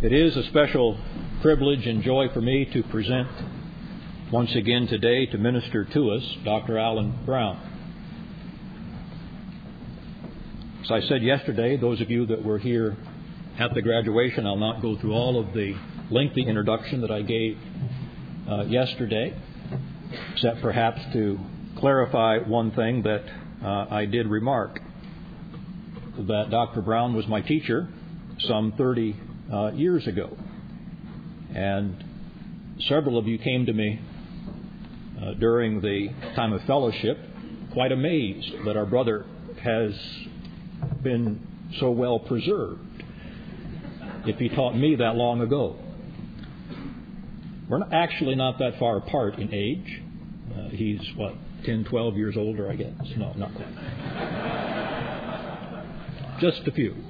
It is a special privilege and joy for me to present once again today to minister to us Dr. Alan Brown. As I said yesterday, those of you that were here at the graduation, I'll not go through all of the lengthy introduction that I gave yesterday, except perhaps to clarify one thing that I did remark, that Dr. Brown was my teacher some 30 years ago. And several of you came to me during the time of fellowship quite amazed that our brother has been so well preserved if he taught me that long ago. We're actually not that far apart in age. He's, 10, 12 years older, I guess. No, not quite. Just a few.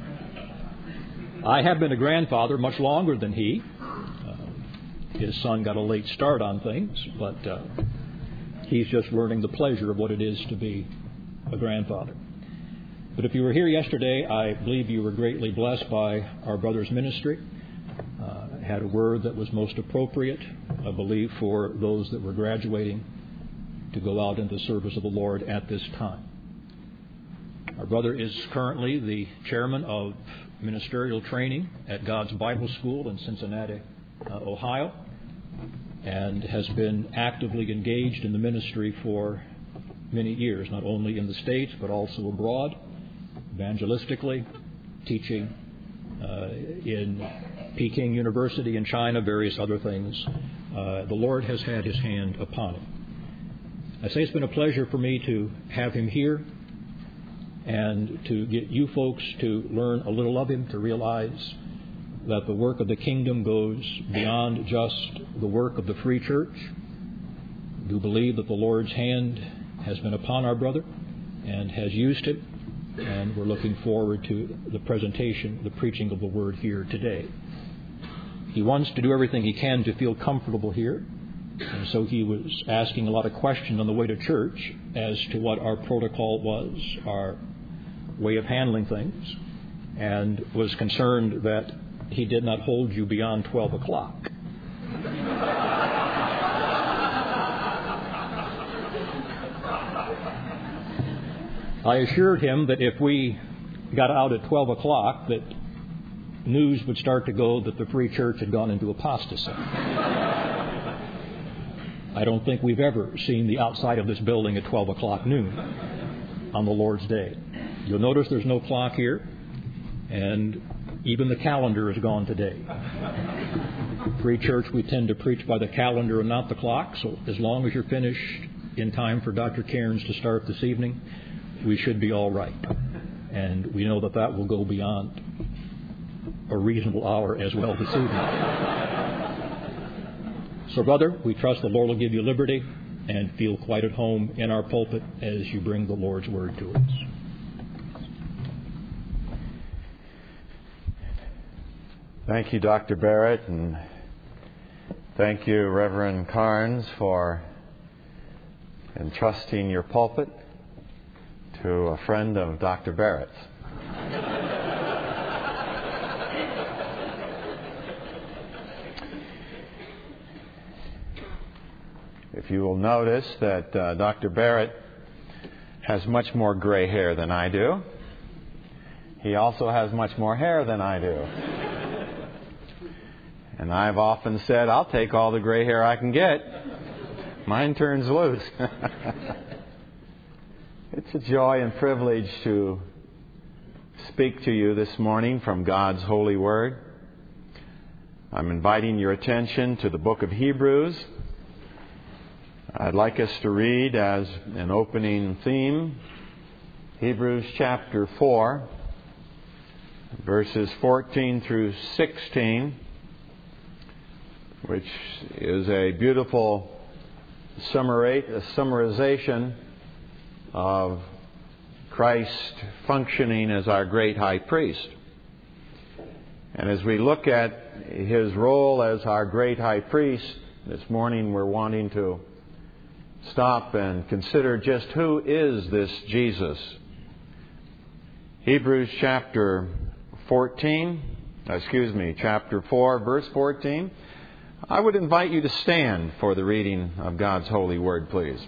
I have been a grandfather much longer than he. His son got a late start on things, but he's just learning the pleasure of what it is to be a grandfather. But if you were here yesterday, I believe you were greatly blessed by our brother's ministry. Had a word that was most appropriate, I believe, for those that were graduating to go out into the service of the Lord at this time. Our brother is currently the chairman of ministerial training at God's Bible School in Cincinnati, Ohio, and has been actively engaged in the ministry for many years, not only in the States but also abroad, evangelistically, teaching in Peking University in China, various other things. The Lord has had His hand upon him. I say it's been a pleasure for me to have him here and to get you folks to learn a little of him, to realize that the work of the kingdom goes beyond just the work of the free church. I do believe that the Lord's hand has been upon our brother and has used him, and we're looking forward to the presentation, the preaching of the Word here today. He wants to do everything he can to feel comfortable here, and so he was asking a lot of questions on the way to church as to what our protocol was, our way of handling things, and was concerned that he did not hold you beyond 12 o'clock. I assured him that if we got out at 12 o'clock, that news would start to go that the free church had gone into apostasy. I don't think we've ever seen the outside of this building at 12 o'clock noon on the Lord's Day. You'll notice there's no clock here, and even the calendar is gone today. Free church, we tend to preach by the calendar and not the clock, so as long as you're finished in time for Dr. Cairns to start this evening, we should be all right. And we know that that will go beyond a reasonable hour as well this evening. So, brother, we trust the Lord will give you liberty and feel quite at home in our pulpit as you bring the Lord's Word to us. Thank you, Dr. Barrett, and thank you, Reverend Cairns, for entrusting your pulpit to a friend of Dr. Barrett's. If you will notice that Dr. Barrett has much more gray hair than I do. He also has much more hair than I do. And I've often said, I'll take all the gray hair I can get. Mine turns loose. It's a joy and privilege to speak to you this morning from God's holy Word. I'm inviting your attention to the book of Hebrews. I'd like us to read as an opening theme, Hebrews chapter 4, verses 14 through 16, which is a beautiful summarization of Christ functioning as our great high priest. And as we look at His role as our great high priest, this morning we're wanting to stop and consider just who is this Jesus. Hebrews chapter 14, chapter 4, verse 14. I would invite you to stand for the reading of God's holy word, please.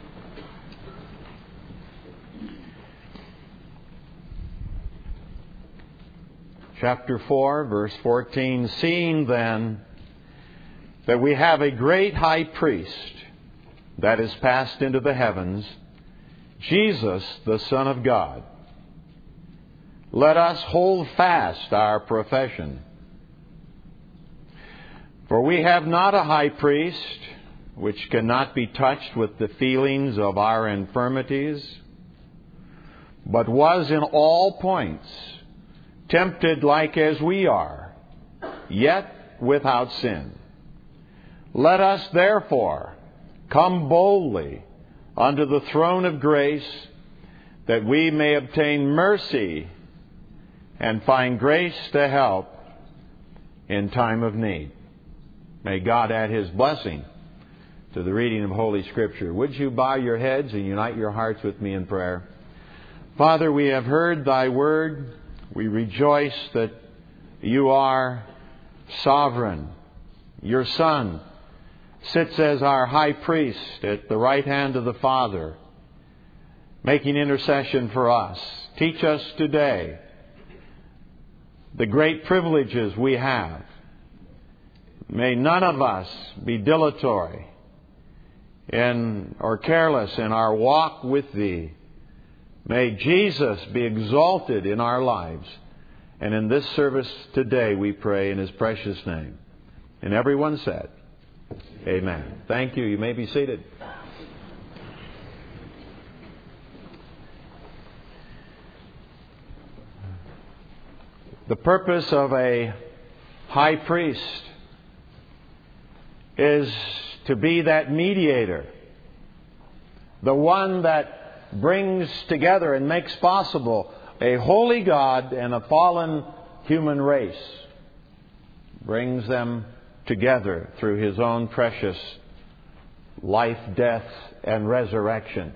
Chapter 4, verse 14. Seeing then that we have a great high priest that is passed into the heavens, Jesus, the Son of God, let us hold fast our profession. For we have not a high priest which cannot be touched with the feelings of our infirmities, but was in all points tempted like as we are, yet without sin. Let us therefore come boldly unto the throne of grace, that we may obtain mercy and find grace to help in time of need. May God add His blessing to the reading of Holy Scripture. Would you bow your heads and unite your hearts with me in prayer? Father, we have heard Thy word. We rejoice that You are sovereign. Your Son sits as our high priest at the right hand of the Father, making intercession for us. Teach us today the great privileges we have. May none of us be dilatory or careless in our walk with Thee. May Jesus be exalted in our lives. And in this service today we pray in His precious name. And everyone said, Amen. Thank you. You may be seated. The purpose of a high priest is to be that mediator, the one that brings together and makes possible a holy God and a fallen human race, brings them together through His own precious life, death, and resurrection.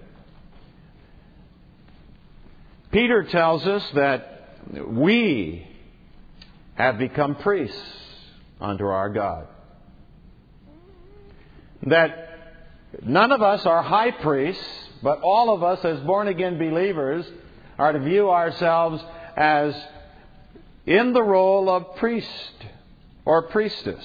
Peter tells us that we have become priests unto our God. That none of us are high priests, but all of us as born-again believers are to view ourselves as in the role of priest or priestess.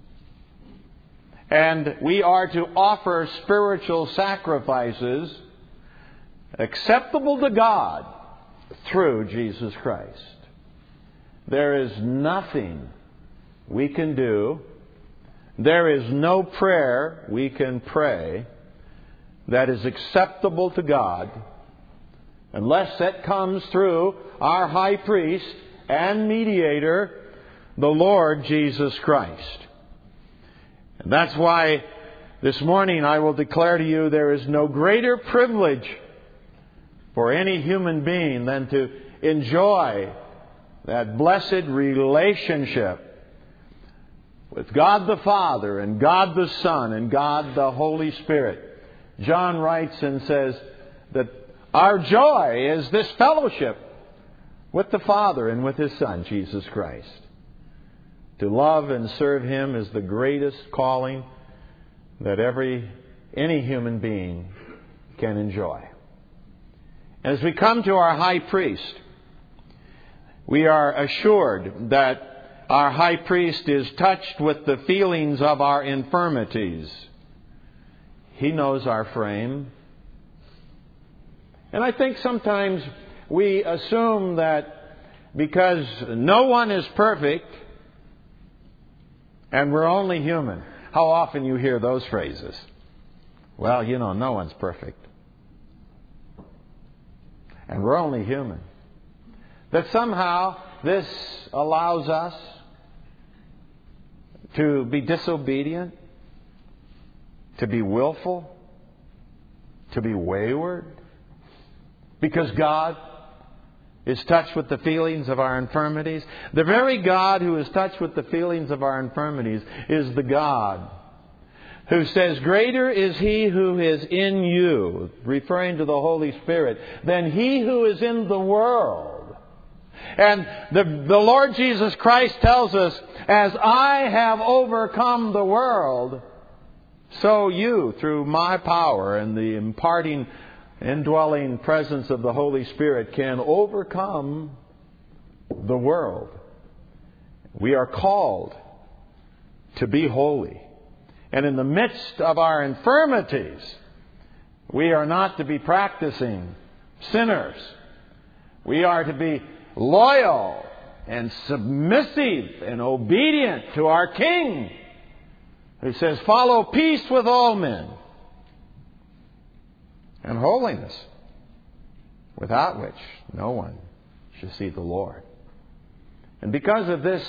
And we are to offer spiritual sacrifices acceptable to God through Jesus Christ. There is nothing we can do, there is no prayer we can pray that is acceptable to God unless that comes through our high priest and mediator, the Lord Jesus Christ. And that's why this morning I will declare to you there is no greater privilege for any human being than to enjoy that blessed relationship with God the Father and God the Son and God the Holy Spirit. John writes and says that our joy is this fellowship with the Father and with His Son, Jesus Christ. To love and serve Him is the greatest calling that any human being can enjoy. As we come to our high priest, we are assured that our high priest is touched with the feelings of our infirmities. He knows our frame. And I think sometimes we assume that because no one is perfect and we're only human. How often you hear those phrases? Well, no one's perfect. And we're only human. That somehow this allows us to be disobedient, to be willful, to be wayward, because God is touched with the feelings of our infirmities. The very God who is touched with the feelings of our infirmities is the God who says, "Greater is He who is in you," referring to the Holy Spirit, "than he who is in the world." And the Lord Jesus Christ tells us, as I have overcome the world, so you, through my power and the imparting, indwelling presence of the Holy Spirit, can overcome the world. We are called to be holy. And in the midst of our infirmities, we are not to be practicing sinners. We are to be loyal and submissive and obedient to our King, who says, follow peace with all men and holiness, without which no one shall see the Lord. And because of this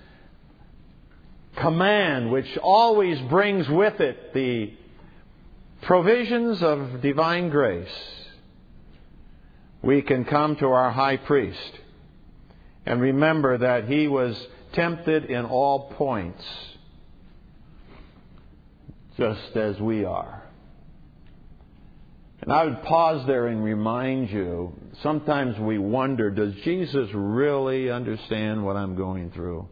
command, which always brings with it the provisions of divine grace, we can come to our high priest and remember that he was tempted in all points, just as we are. And I would pause there and remind you, sometimes we wonder, does Jesus really understand what I'm going through?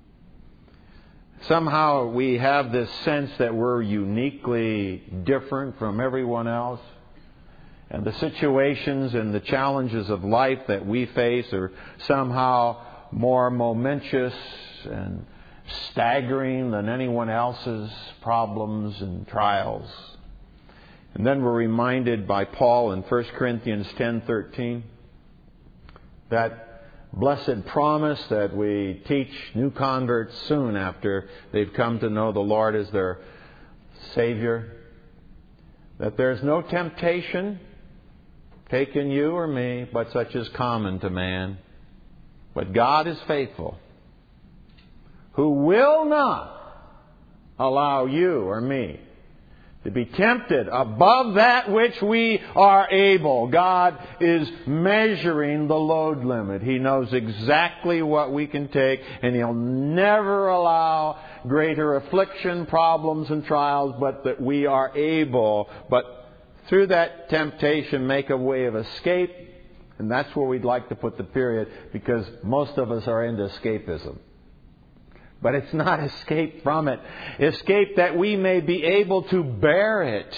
Somehow we have this sense that we're uniquely different from everyone else. And the situations and the challenges of life that we face are somehow more momentous and staggering than anyone else's problems and trials. And then we're reminded by Paul in 1 Corinthians 10:13 that blessed promise that we teach new converts soon after they've come to know the Lord as their Savior, that there's no temptation taken you or me, but such is common to man. But God is faithful, who will not allow you or me to be tempted above that which we are able. God is measuring the load limit. He knows exactly what we can take, and He'll never allow greater affliction, problems, and trials, but that we are able, but through that temptation, make a way of escape. And that's where we'd like to put the period, because most of us are into escapism. But it's not escape from it. Escape that we may be able to bear it.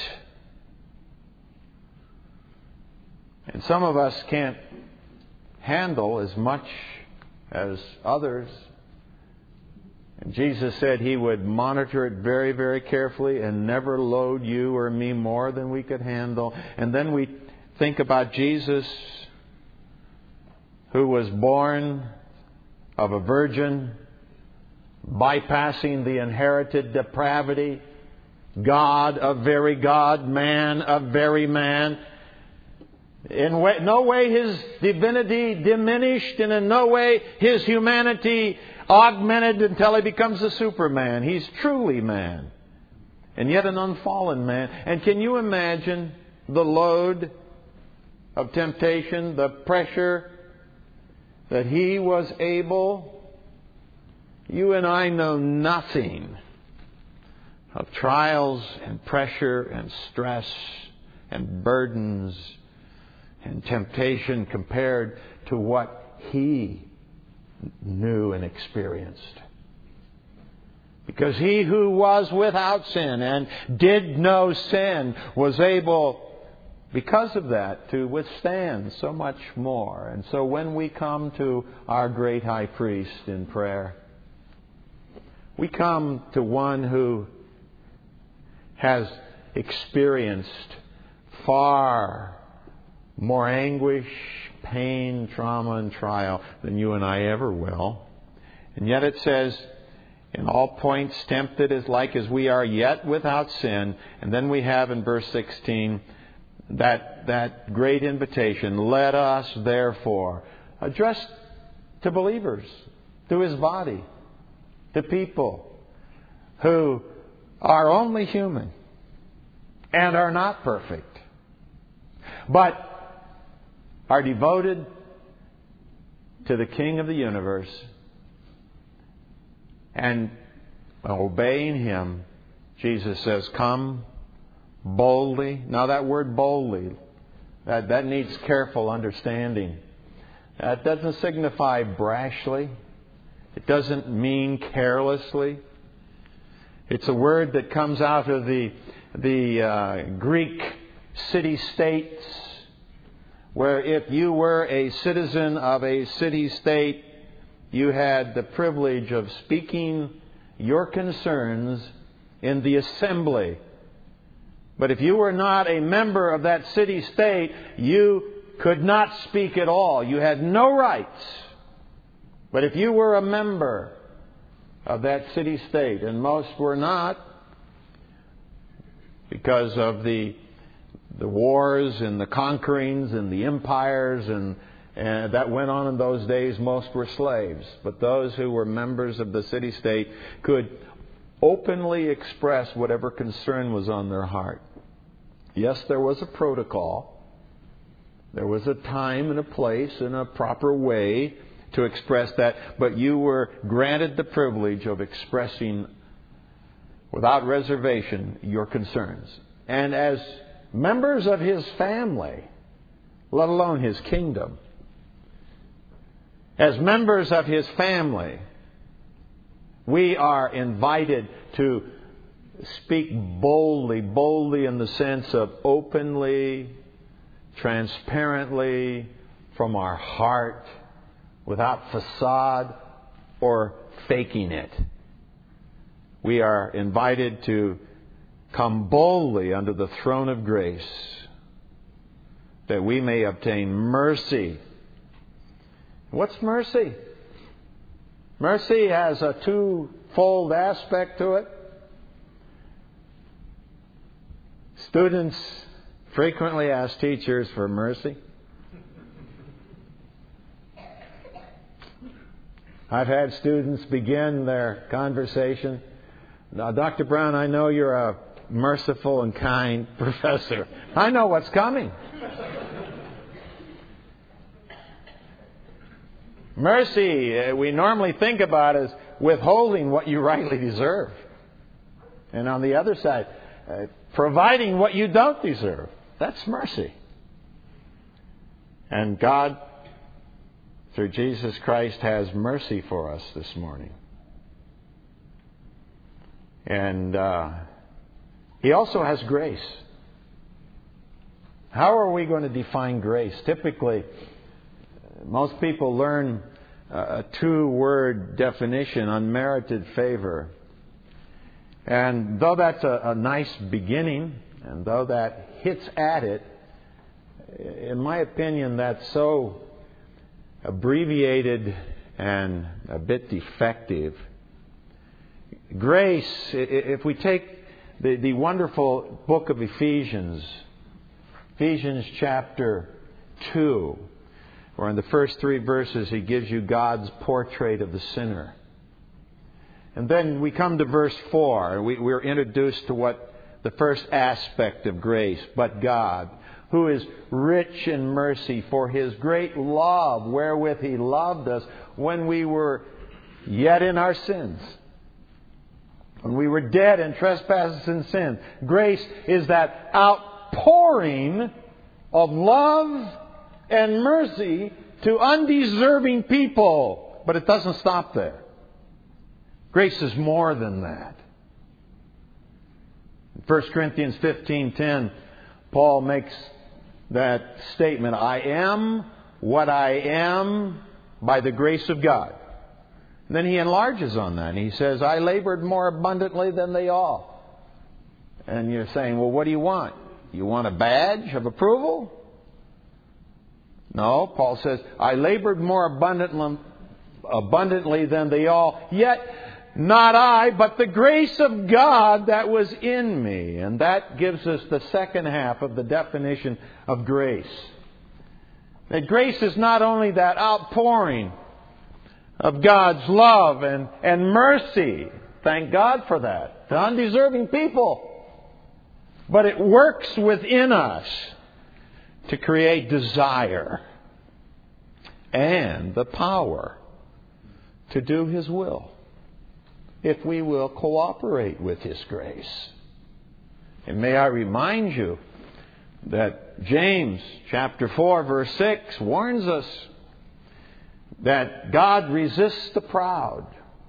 And some of us can't handle as much as others. And Jesus said He would monitor it very, very carefully and never load you or me more than we could handle. And then we think about Jesus, who was born of a virgin, bypassing the inherited depravity, God of very God, man of very man. In no way His divinity diminished, and in no way His humanity augmented until He becomes a Superman. He's truly man, and yet an unfallen man. And can you imagine the load of temptation, the pressure that He was able? You and I know nothing of trials and pressure and stress and burdens and temptation compared to what He knew and experienced. Because He who was without sin and did no sin was able, because of that, to withstand so much more. And so when we come to our great high priest in prayer, we come to one who has experienced far more anguish, pain, trauma, and trial than you and I ever will. And yet it says, in all points tempted as like as we are, yet without sin. And then we have in verse 16 that great invitation, let us therefore, addressed to believers, to His body, to people who are only human and are not perfect, but are devoted to the King of the universe and obeying Him. Jesus says, come boldly. Now that word boldly, that needs careful understanding. It doesn't signify brashly. It doesn't mean carelessly. It's a word that comes out of the Greek city-states, where if you were a citizen of a city-state, you had the privilege of speaking your concerns in the assembly. But if you were not a member of that city-state, you could not speak at all. You had no rights. But if you were a member of that city-state, and most were not, because of the wars and the conquerings and the empires and that went on in those days, most were slaves. But those who were members of the city-state could openly express whatever concern was on their heart. Yes, there was a protocol. There was a time and a place and a proper way to express that, but you were granted the privilege of expressing without reservation your concerns. And as members of His family, let alone His kingdom, as members of His family, we are invited to speak boldly in the sense of openly, transparently, from our heart, without facade or faking it. We are invited to come boldly under the throne of grace, that we may obtain mercy. What's mercy? Mercy has a twofold aspect to it. Students frequently ask teachers for mercy. I've had students begin their conversation. Now, Dr. Brown, I know you're a merciful and kind professor. I know what's coming. Mercy, we normally think about as withholding what you rightly deserve. And on the other side, providing what you don't deserve. That's mercy. And God, through Jesus Christ, has mercy for us this morning. And He also has grace. How are we going to define grace? Typically, most people learn a two-word definition, unmerited favor. And though that's a nice beginning, and though that hits at it, in my opinion, that's so abbreviated and a bit defective. Grace, if we take the wonderful book of Ephesians chapter 2, where in the first 3 verses He gives you God's portrait of the sinner. And then we come to verse 4. We're introduced to what the first aspect of grace, but God, who is rich in mercy, for His great love wherewith He loved us when we were yet in our sins. When we were dead in trespasses and sin. Grace is that outpouring of love and mercy to undeserving people. But it doesn't stop there. Grace is more than that. In 1 Corinthians 15:10, Paul makes that statement, I am what I am by the grace of God. And then he enlarges on that. And he says, I labored more abundantly than they all. And you're saying, well, what do you want? You want a badge of approval? No, Paul says, I labored more abundantly than they all, yet not I, but the grace of God that was in me. And that gives us the second half of the definition of grace. That grace is not only that outpouring of God's love and mercy. Thank God for that. To undeserving people. But it works within us to create desire and the power to do His will, if we will cooperate with His grace. And may I remind you that James chapter 4 verse 6 warns us that God resists the proud,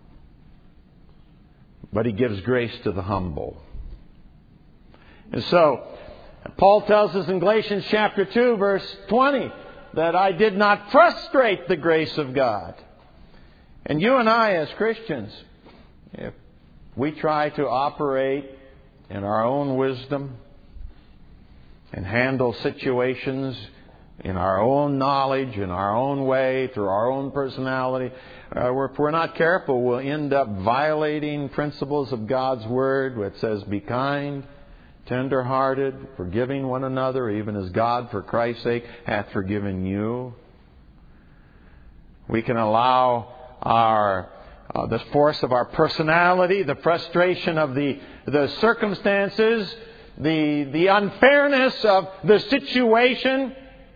but He gives grace to the humble. And so, Paul tells us in Galatians chapter 2, verse 20, that I did not frustrate the grace of God. And you and I as Christians, if we try to operate in our own wisdom and handle situations in our own knowledge, in our own way, through our own personality, if we're not careful, we'll end up violating principles of God's Word, which says, be kind, tender-hearted, forgiving one another, even as God, for Christ's sake, hath forgiven you. We can allow the force of our personality, the frustration of the circumstances, the unfairness of the situation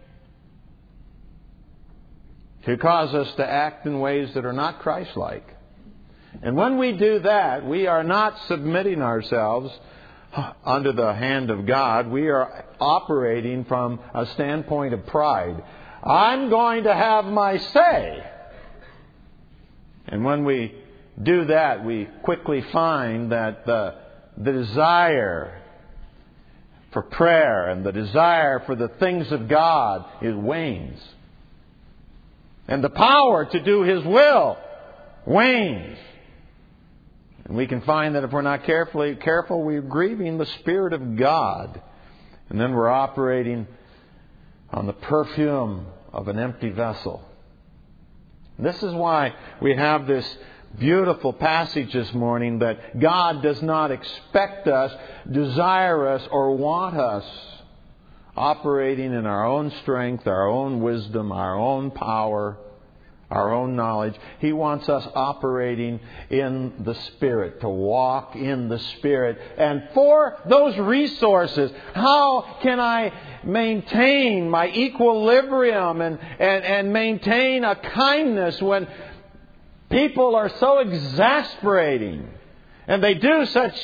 to cause us to act in ways that are not Christ-like. And when we do that, we are not submitting ourselves under the hand of God. We are operating from a standpoint of pride. I'm going to have my say. And when we do that, we quickly find that the desire for prayer and the desire for the things of God, it wanes. And the power to do His will wanes. And we can find that if we're not careful, we're grieving the Spirit of God. And then we're operating on the perfume of an empty vessel. This is why we have this beautiful passage this morning that God does not expect us, desire us, or want us operating in our own strength, our own wisdom, our own power, our own knowledge. He wants us operating in the Spirit, to walk in the Spirit. And for those resources, how can I maintain my equilibrium and maintain a kindness when people are so exasperating and they do such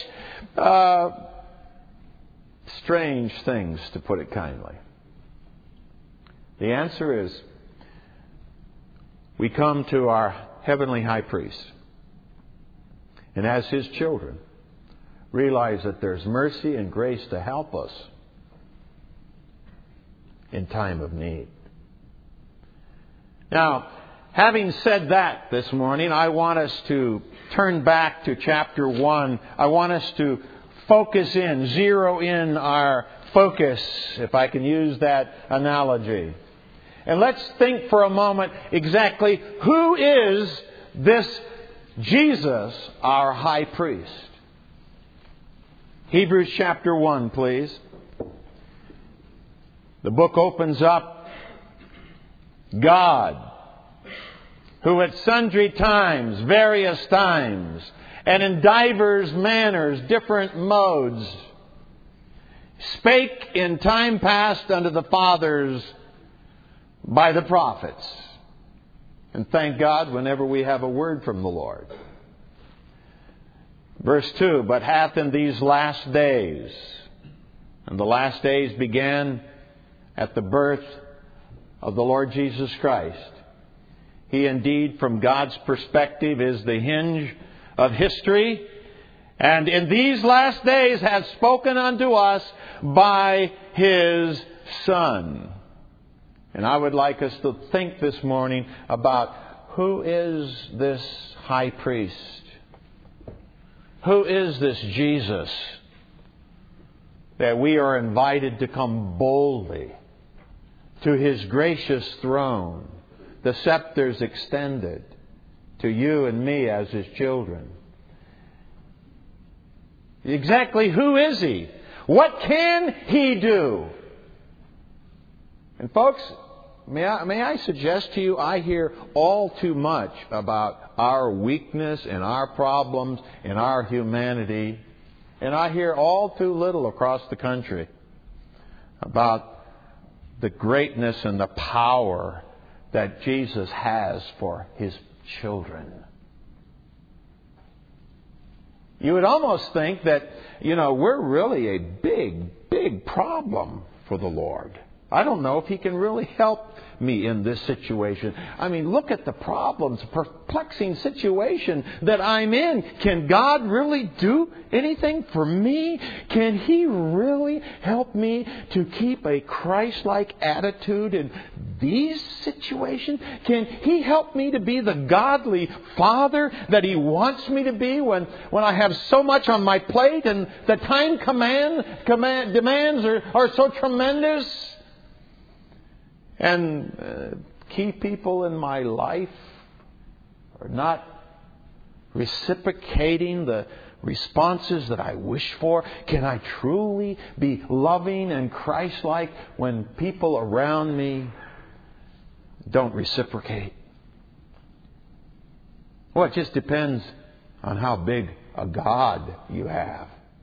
strange things, to put it kindly? The answer is, we come to our heavenly high priest, and as His children, realize that there's mercy and grace to help us in time of need. Now, having said that this morning, I want us to turn back to chapter 1. I want us to zero in our focus, if I can use that analogy. And let's think for a moment exactly who is this Jesus, our high priest. Hebrews chapter 1, please. The book opens up. God, who at sundry times, various times, and in divers manners, different modes, spake in time past unto the fathers by the prophets. And thank God whenever we have a word from the Lord. Verse 2, but hath in these last days, and the last days began at the birth of the Lord Jesus Christ. He indeed, from God's perspective, is the hinge of history, and in these last days hath spoken unto us by His Son. And I would like us to think this morning about who is this high priest? Who is this Jesus that we are invited to come boldly to His gracious throne, the scepters extended to you and me as His children? Exactly who is He? What can He do? And folks, may I suggest to you, I hear all too much about our weakness and our problems and our humanity. And I hear all too little across the country about the greatness and the power that Jesus has for His children. You would almost think that, we're really a big, big problem for the Lord. I don't know if He can really help me in this situation. I mean, look at the problems, perplexing situation that I'm in. Can God really do anything for me? Can He really help me to keep a Christ-like attitude in these situations? Can He help me to be the godly father that He wants me to be when I have so much on my plate and the time demands are so tremendous? And key people in my life are not reciprocating the responses that I wish for. Can I truly be loving and Christ-like when people around me don't reciprocate? Well, it just depends on how big a God you have.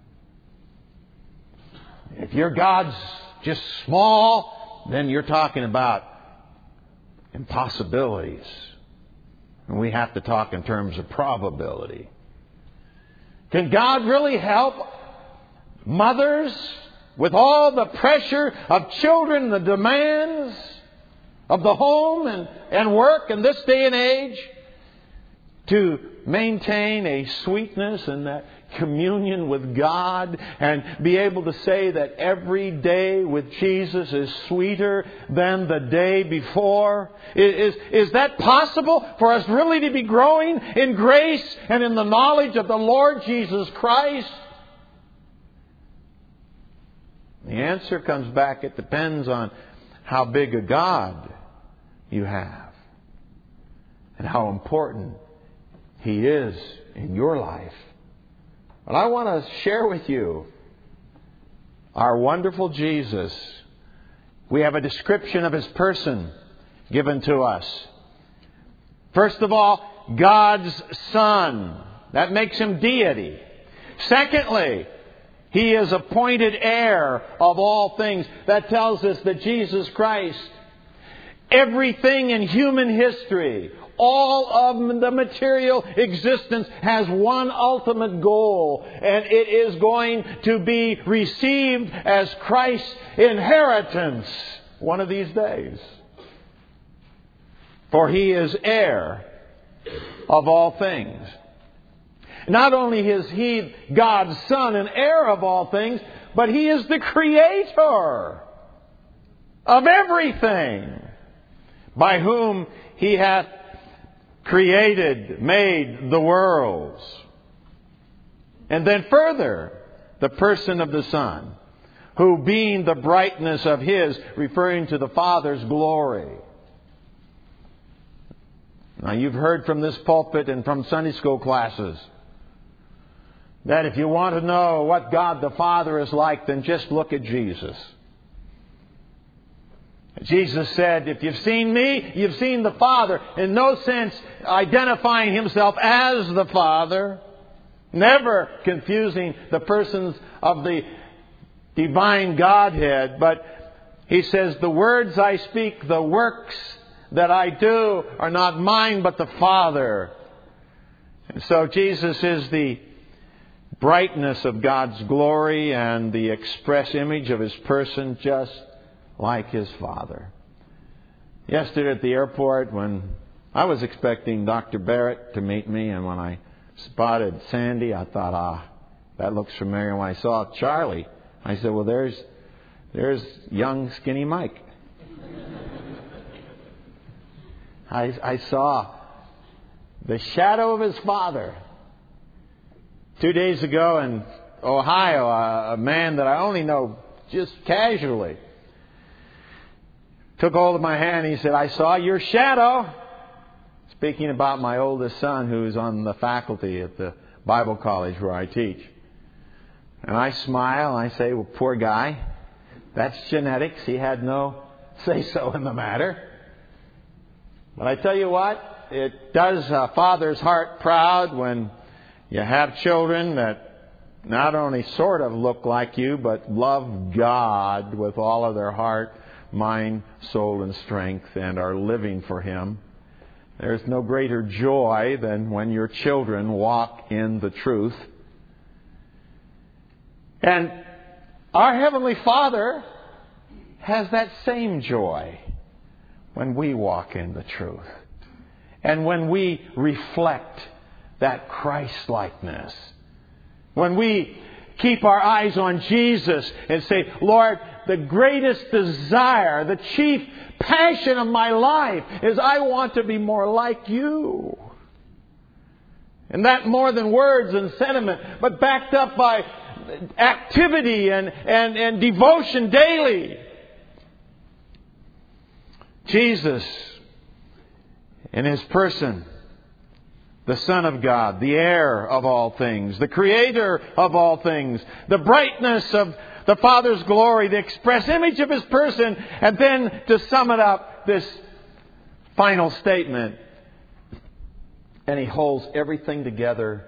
If your God's just small, then you're talking about impossibilities. And we have to talk in terms of probability. Can God really help mothers with all the pressure of children, the demands of the home and work in this day and age, to maintain a sweetness and that communion with God and be able to say that every day with Jesus is sweeter than the day before? Is that possible for us really to be growing in grace and in the knowledge of the Lord Jesus Christ? The answer comes back, it depends on how big a God you have and how important He is in your life. But I want to share with you our wonderful Jesus. We have a description of His person given to us. First of all, God's Son. That makes Him deity. Secondly, He is appointed heir of all things. That tells us that Jesus Christ, everything in human history, all of the material existence has one ultimate goal, and it is going to be received as Christ's inheritance one of these days. For He is heir of all things. Not only is He God's Son and heir of all things, but He is the Creator of everything, by whom He hath created, made the worlds. And then further, the person of the Son, who being the brightness of His, referring to the Father's glory. Now you've heard from this pulpit and from Sunday school classes that if you want to know what God the Father is like, then just look at Jesus. Jesus said, if you've seen me, you've seen the Father. In no sense identifying Himself as the Father. Never confusing the persons of the divine Godhead. But He says, the words I speak, the works that I do are not mine, but the Father. And so Jesus is the brightness of God's glory and the express image of His person, just like His Father. Yesterday at the airport, when I was expecting Dr. Barrett to meet me, and when I spotted Sandy, I thought, that looks familiar. And when I saw Charlie, I said, well, there's young, skinny Mike. I saw the shadow of his father. 2 days ago in Ohio, a man that I only know just casually took hold of my hand and he said, I saw your shadow. Speaking about my oldest son, who's on the faculty at the Bible college where I teach. And I smile and I say, well, poor guy. That's genetics. He had no say-so in the matter. But I tell you what, it does a father's heart proud when you have children that not only sort of look like you, but love God with all of their heart, mind, soul, and strength, and are living for Him. There's no greater joy than when your children walk in the truth. And our Heavenly Father has that same joy when we walk in the truth. And when we reflect that Christ-likeness. When we keep our eyes on Jesus and say, Lord, the greatest desire, the chief passion of my life is I want to be more like you. And that more than words and sentiment, but backed up by activity and devotion daily. Jesus, in His person, the Son of God, the heir of all things, the Creator of all things, the brightness of the Father's glory, the express image of His person, and then to sum it up, this final statement. And He holds everything together,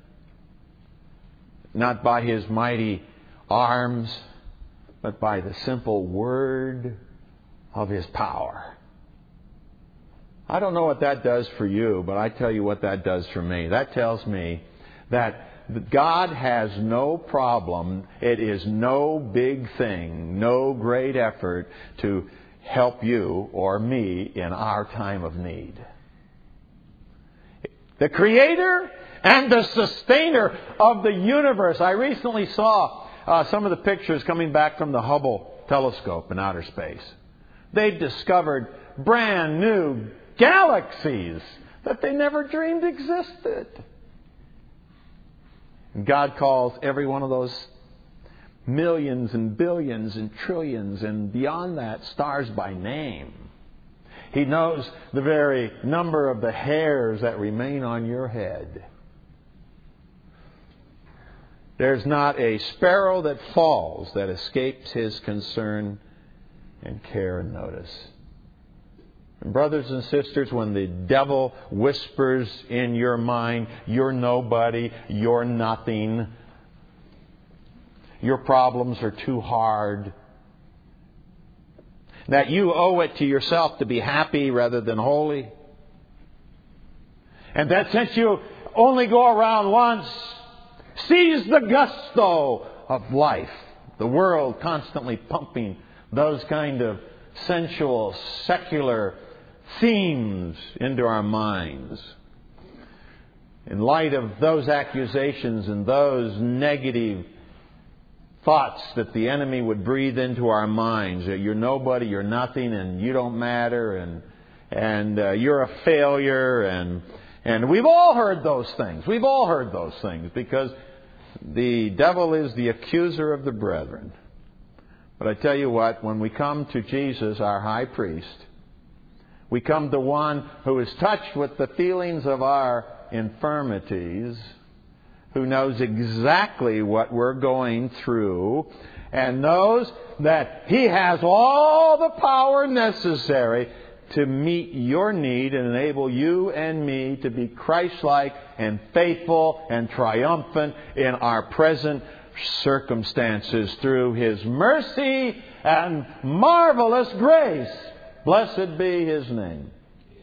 not by His mighty arms, but by the simple word of His power. I don't know what that does for you, but I tell you what that does for me. That tells me that God has no problem. It is no big thing, no great effort to help you or me in our time of need. The Creator and the Sustainer of the universe. I recently saw some of the pictures coming back from the Hubble telescope in outer space. They've discovered brand new galaxies that they never dreamed existed. And God calls every one of those millions and billions and trillions and beyond that stars by name. He knows the very number of the hairs that remain on your head. There's not a sparrow that falls that escapes His concern and care and notice. And brothers and sisters, when the devil whispers in your mind, you're nobody, you're nothing, your problems are too hard, that you owe it to yourself to be happy rather than holy, and that since you only go around once, seize the gusto of life. The world constantly pumping those kind of sensual, secular themes into our minds. In light of those accusations and those negative thoughts that the enemy would breathe into our minds, that you're nobody, you're nothing, and you don't matter, and you're a failure, and we've all heard those things. We've all heard those things because the devil is the accuser of the brethren. But I tell you what, when we come to Jesus, our high priest, we come to one who is touched with the feelings of our infirmities, who knows exactly what we're going through, and knows that He has all the power necessary to meet your need and enable you and me to be Christ-like and faithful and triumphant in our present circumstances through His mercy and marvelous grace. Blessed be His name.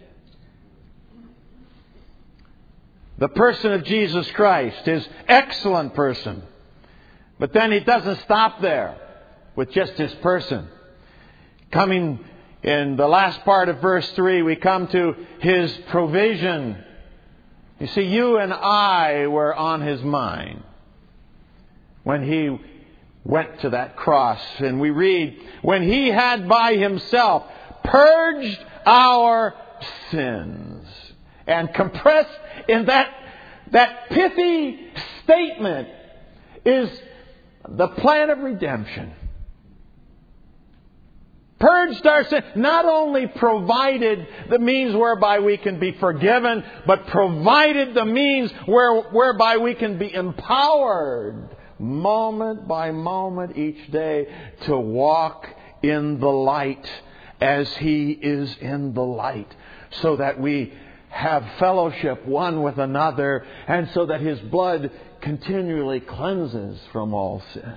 The person of Jesus Christ, His excellent person. But then He doesn't stop there with just His person. Coming in the last part of verse 3, we come to His provision. You see, you and I were on His mind when He went to that cross. And we read, when He had by Himself purged our sins. And compressed in that pithy statement is the plan of redemption. Purged our sin, not only provided the means whereby we can be forgiven, but provided the means whereby we can be empowered moment by moment each day to walk in the light as He is in the light, so that we have fellowship one with another, and so that His blood continually cleanses from all sin.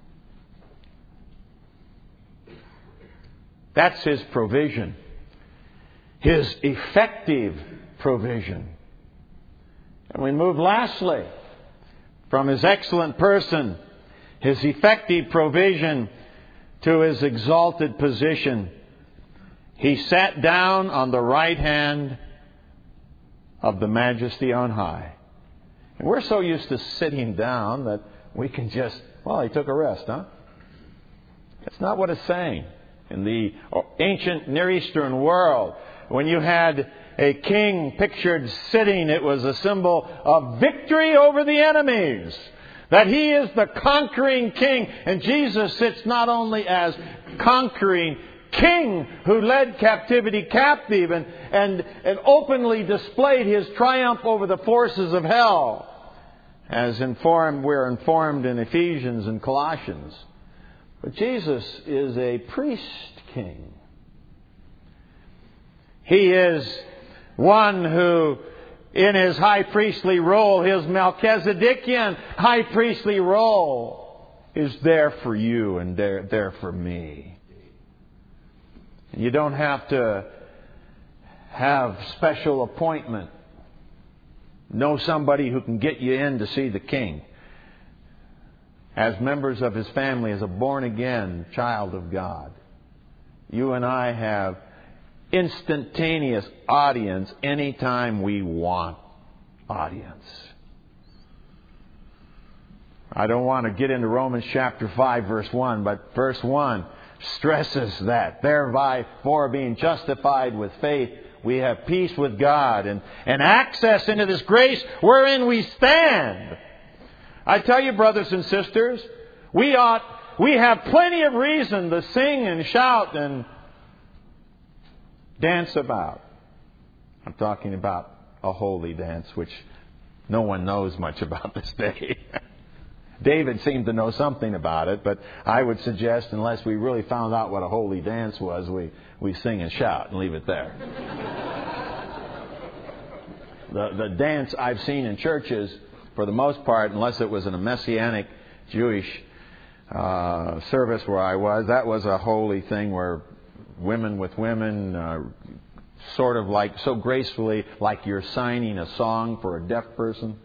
That's His provision. His effective provision. And we move lastly from His excellent person, His effective provision, to His exalted position. He sat down on the right hand of the Majesty on high. And we're so used to sitting down that we can just, well, He took a rest, huh? That's not what it's saying. In the ancient Near Eastern world, when you had a king pictured sitting, it was a symbol of victory over the enemies. That He is the conquering king. And Jesus sits not only as conquering king who led captivity captive and openly displayed His triumph over the forces of hell, as we're informed in Ephesians and Colossians. But Jesus is a priest king. He is one who, in His high priestly role, His Melchizedekian high priestly role, is there for you and there for me. You don't have to have special appointment. Know somebody who can get you in to see the King. As members of His family, as a born-again child of God, you and I have instantaneous audience anytime we want audience. I don't want to get into Romans chapter 5, verse 1, but verse 1 stresses that. Thereby, for being justified with faith, we have peace with God and access into this grace wherein we stand. I tell you, brothers and sisters, we have plenty of reason to sing and shout and dance about. I'm talking about a holy dance, which no one knows much about this day. David seemed to know something about it, but I would suggest, unless we really found out what a holy dance was, we sing and shout and leave it there. The dance I've seen in churches, for the most part, unless it was in a Messianic Jewish service where I was, that was a holy thing where women with women, sort of like, so gracefully, like you're signing a song for a deaf person.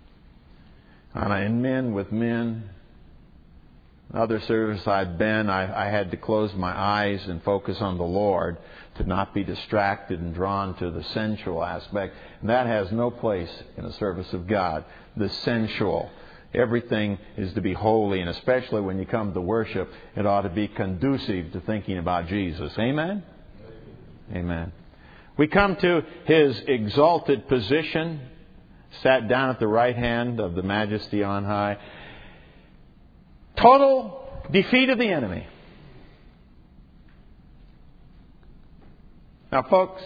And men with men. Other service I've been, I had to close my eyes and focus on the Lord to not be distracted and drawn to the sensual aspect. And that has no place in the service of God. The sensual. Everything is to be holy, and especially when you come to worship, it ought to be conducive to thinking about Jesus. Amen? Amen. We come to His exalted position, sat down at the right hand of the Majesty on high. Total defeat of the enemy. Now, folks,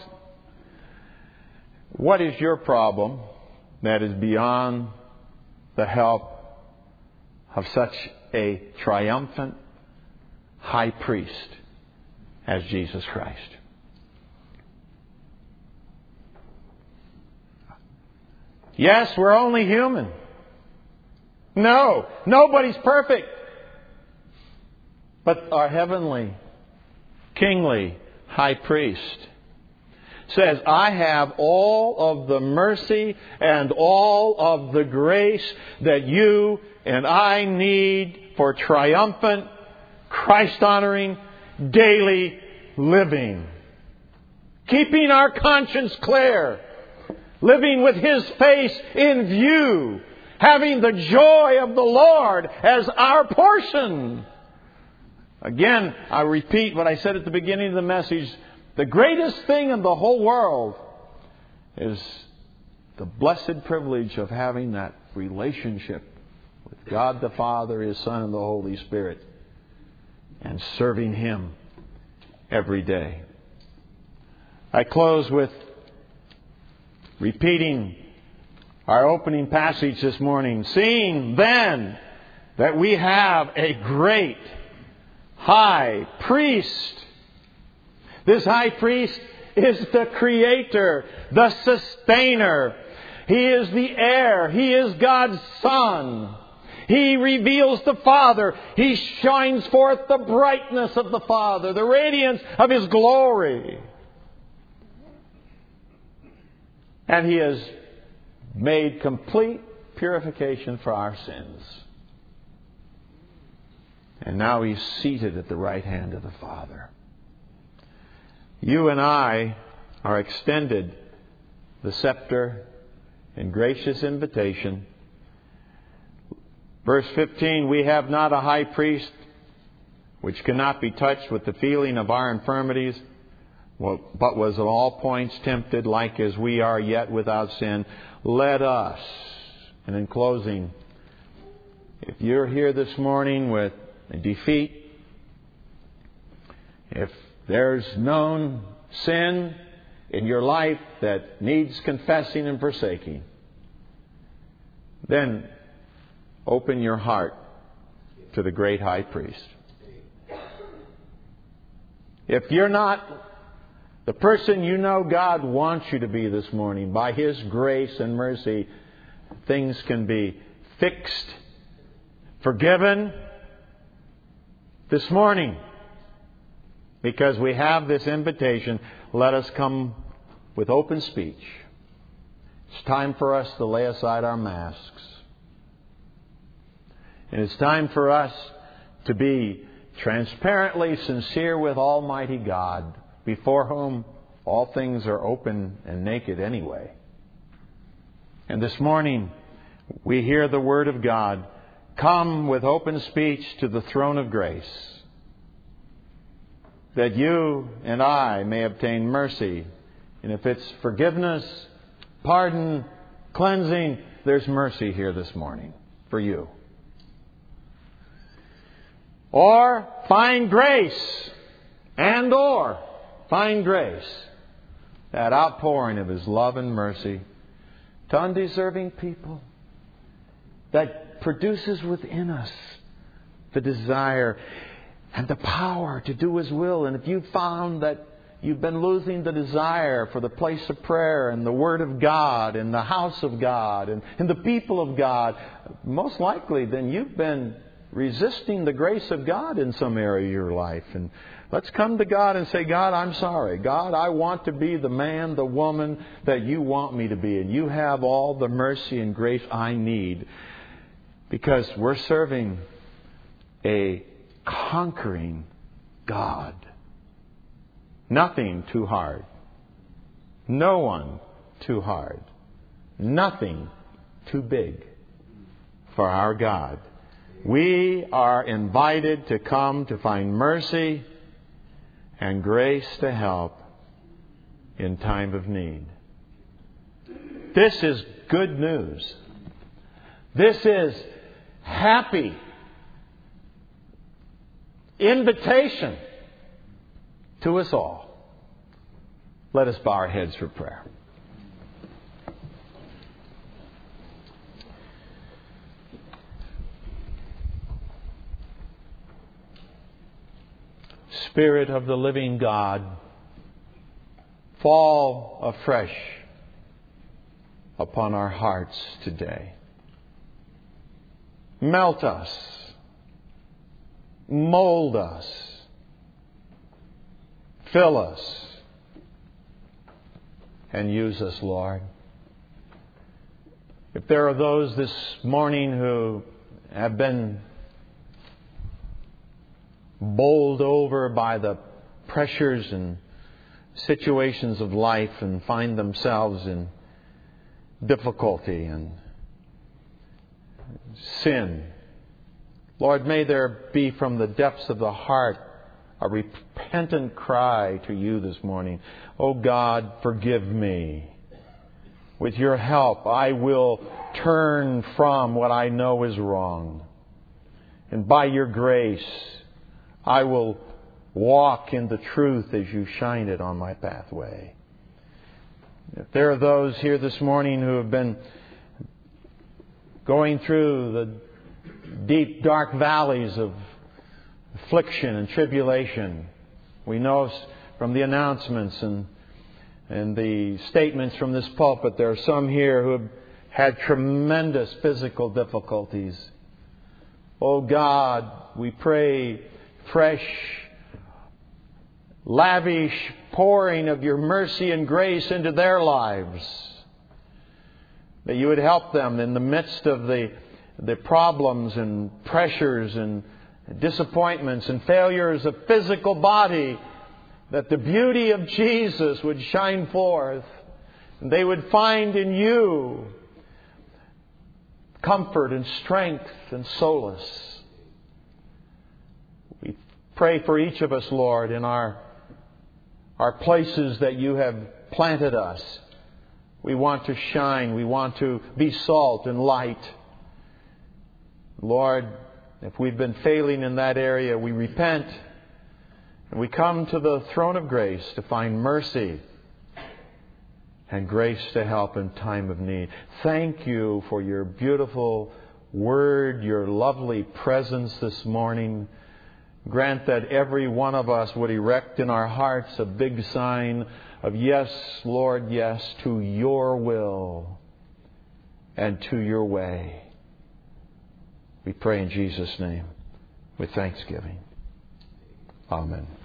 what is your problem that is beyond the help of such a triumphant high priest as Jesus Christ? Yes, we're only human. No, nobody's perfect. But our heavenly, kingly high priest says, I have all of the mercy and all of the grace that you and I need for triumphant, Christ-honoring, daily living. Keeping our conscience clear. Living with His face in view. Having the joy of the Lord as our portion. Again, I repeat what I said at the beginning of the message. The greatest thing in the whole world is the blessed privilege of having that relationship with God the Father, His Son, and the Holy Spirit, and serving Him every day. I close with repeating our opening passage this morning. Seeing then that we have a great high priest. This high priest is the Creator, the Sustainer. He is the heir. He is God's Son. He reveals the Father. He shines forth the brightness of the Father, the radiance of His glory. And He has made complete purification for our sins. And now He's seated at the right hand of the Father. You and I are extended the scepter and gracious invitation. Verse 15, we have not a high priest which cannot be touched with the feeling of our infirmities, but was at all points tempted like as we are, yet without sin. Let us, and in closing, if you're here this morning with a defeat, if there's known sin in your life that needs confessing and forsaking, then open your heart to the great high priest. If you're not the person you know God wants you to be this morning, by His grace and mercy, things can be fixed, forgiven this morning. Because we have this invitation, let us come with open speech. It's time for us to lay aside our masks. And it's time for us to be transparently sincere with Almighty God, before whom all things are open and naked anyway. And this morning, we hear the Word of God. Come with open speech to the throne of grace, that you and I may obtain mercy. And if it's forgiveness, pardon, cleansing, there's mercy here this morning for you. Or find grace, or find grace, that outpouring of His love and mercy to undeserving people, that produces within us the desire and the power to do His will. And if you've found that you've been losing the desire for the place of prayer and the Word of God and the house of God and the people of God, most likely then you've been resisting the grace of God in some area of your life. And let's come to God and say, God, I'm sorry. God, I want to be the man, the woman that you want me to be. And you have all the mercy and grace I need. Because we're serving a conquering God. Nothing too hard. No one too hard. Nothing too big for our God. We are invited to come to find mercy and grace to help in time of need. This is good news. This is happy invitation to us all. Let us bow our heads for prayer. Spirit of the living God, fall afresh upon our hearts today. Melt us, mold us, fill us, and use us, Lord. If there are those this morning who have been bowled over by the pressures and situations of life and find themselves in difficulty and sin, Lord, may there be from the depths of the heart a repentant cry to you this morning. Oh God, forgive me. With your help, I will turn from what I know is wrong. And by your grace, I will walk in the truth as you shine it on my pathway. If there are those here this morning who have been going through the deep, dark valleys of affliction and tribulation, we know from the announcements and the statements from this pulpit, there are some here who have had tremendous physical difficulties. Oh God, we pray fresh, lavish pouring of your mercy and grace into their lives. That you would help them in the midst of the problems and pressures and disappointments and failures of physical body, that the beauty of Jesus would shine forth. And they would find in you comfort and strength and solace. We pray for each of us, Lord, in our places that you have planted us. We want to shine. We want to be salt and light. Lord, if we've been failing in that area, we repent. And we come to the throne of grace to find mercy and grace to help in time of need. Thank you for your beautiful word, your lovely presence this morning. Grant that every one of us would erect in our hearts a big sign of yes, Lord, yes, to your will and to your way. We pray in Jesus' name with thanksgiving. Amen.